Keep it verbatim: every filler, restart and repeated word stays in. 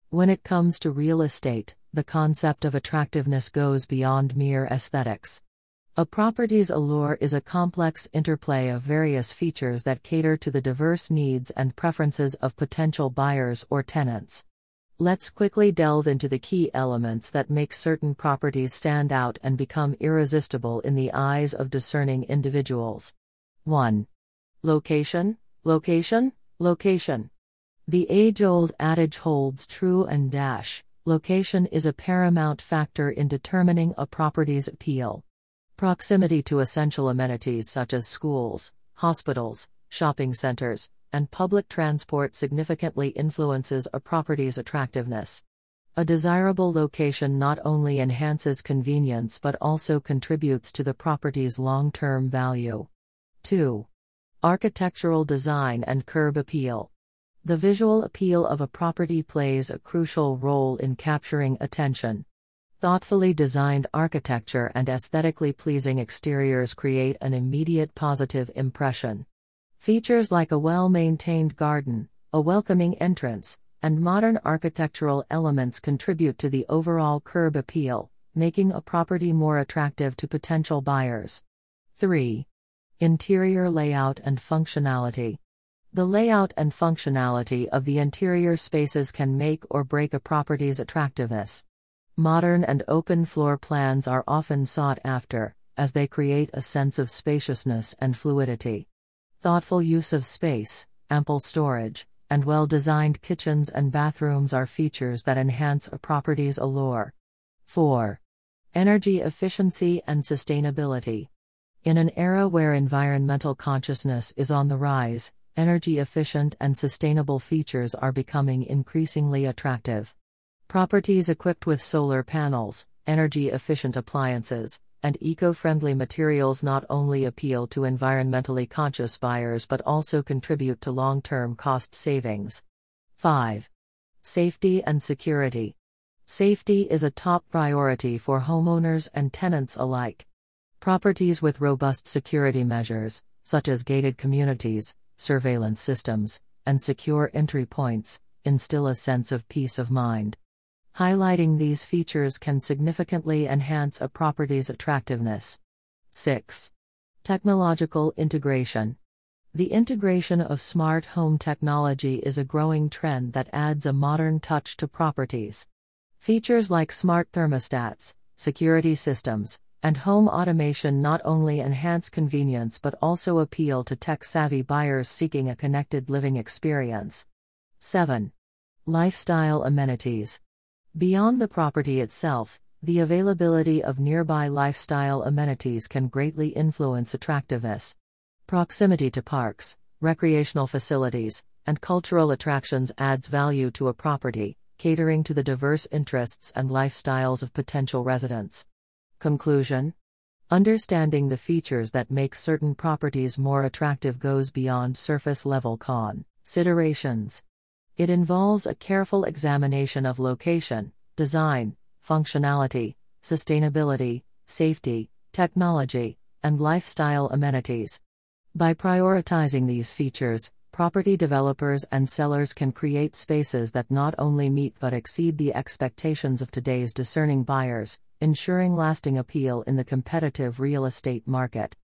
When it comes to real estate, the concept of attractiveness goes beyond mere aesthetics. A property's allure is a complex interplay of various features that cater to the diverse needs and preferences of potential buyers or tenants. Let's quickly delve into the key elements that make certain properties stand out and become irresistible in the eyes of discerning individuals. one. Location, location, location. The age-old adage holds true and dash, location is a paramount factor in determining a property's appeal. Proximity to essential amenities such as schools, hospitals, shopping centers, and public transport significantly influences a property's attractiveness. A desirable location not only enhances convenience but also contributes to the property's long-term value. two. Architectural design and curb appeal. The visual appeal of a property plays a crucial role in capturing attention. Thoughtfully designed architecture and aesthetically pleasing exteriors create an immediate positive impression. Features like a well-maintained garden, a welcoming entrance, and modern architectural elements contribute to the overall curb appeal, making a property more attractive to potential buyers. three. Interior layout and functionality. The layout and functionality of the interior spaces can make or break a property's attractiveness. Modern and open floor plans are often sought after, as they create a sense of spaciousness and fluidity. Thoughtful use of space, ample storage, and well-designed kitchens and bathrooms are features that enhance a property's allure. four. Energy efficiency and sustainability. In an era where environmental consciousness is on the rise, energy-efficient and sustainable features are becoming increasingly attractive. Properties equipped with solar panels, energy-efficient appliances, and eco-friendly materials not only appeal to environmentally conscious buyers but also contribute to long-term cost savings. five. Safety and security. Safety is a top priority for homeowners and tenants alike. Properties with robust security measures, such as gated communities, surveillance systems, and secure entry points, instill a sense of peace of mind. Highlighting these features can significantly enhance a property's attractiveness. six. Technological integration. The integration of smart home technology is a growing trend that adds a modern touch to properties. Features like smart thermostats, security systems, and home automation not only enhance convenience but also appeal to tech-savvy buyers seeking a connected living experience. seven. Lifestyle amenities. Beyond the property itself, the availability of nearby lifestyle amenities can greatly influence attractiveness. Proximity to parks, recreational facilities, and cultural attractions adds value to a property, catering to the diverse interests and lifestyles of potential residents. Conclusion: understanding the features that make certain properties more attractive goes beyond surface-level considerations. It involves a careful examination of location, design, functionality, sustainability, safety, technology, and lifestyle amenities. By prioritizing these features, property developers and sellers can create spaces that not only meet but exceed the expectations of today's discerning buyers, ensuring lasting appeal in the competitive real estate market.